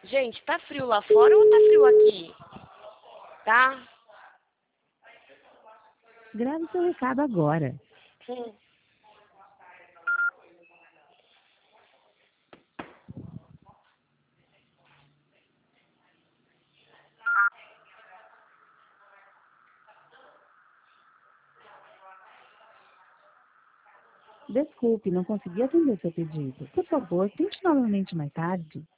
Gente, tá frio lá fora ou tá frio aqui? Tá? Grave seu recado agora. Hum. Desculpe, não consegui atender seu pedido. Por favor, tente novamente mais tarde.